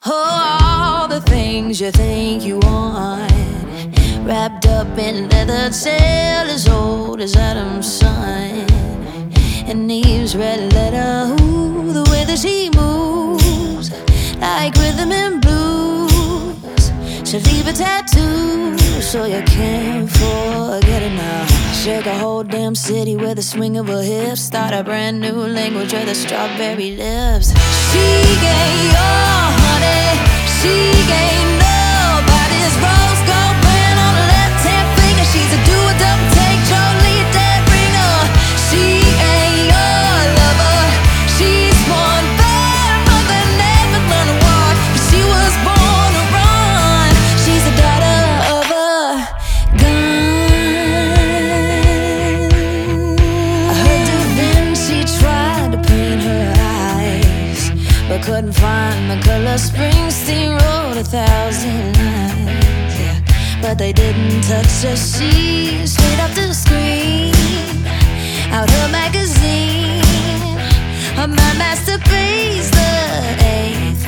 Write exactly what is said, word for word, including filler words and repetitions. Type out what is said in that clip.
Oh, all the things you think you want, wrapped up in leather, tale as old as Adam's son. And Eve's red letter, ooh, the way that she moves, like rhythm and blues. She'll leave a tattoo, so you can't forget it now. Shake a whole damn city with the swing of her hips. Start a brand new language with her strawberry lips. She gave your honey, she gave nobody's rose gold brand on her left hand finger. She's a do or double take, Jolie, dead ringer. She ain't your lover, she's one bad mother, never learned to walk, but she was born to run. She's the daughter of a gun. I heard Da Vinci tried to paint her eyes, but couldn't find the color. Springsteen wrote a thousand lines, yeah, but they didn't touch her. She straight off the screen, out her magazine, her my masterpiece, the eighth